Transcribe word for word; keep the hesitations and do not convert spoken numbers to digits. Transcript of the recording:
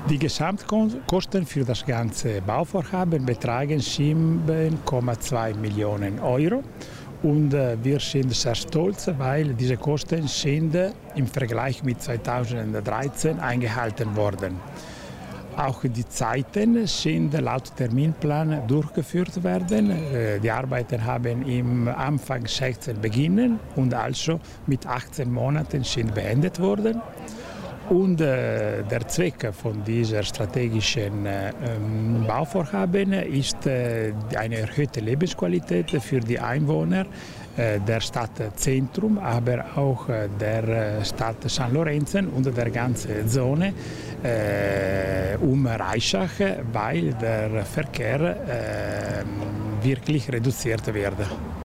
Die Gesamtkosten für das ganze Bauvorhaben betragen sieben Komma zwei Millionen Euro. Und äh, wir sind sehr stolz, weil diese Kosten sind äh, im Vergleich mit zweitausenddreizehn eingehalten worden. Auch die Zeiten sind laut Terminplan durchgeführt werden. Äh, die Arbeiten haben im Anfang sechzehn beginnen und also mit achtzehn Monaten sind beendet worden. Und äh, der Zweck von dieser strategischen äh, Bauvorhaben ist äh, eine erhöhte Lebensqualität für die Einwohner äh, der Stadtzentrum, aber auch äh, der Stadt San Lorenzen und der ganzen Zone äh, um Reischach, weil der Verkehr äh, wirklich reduziert wird.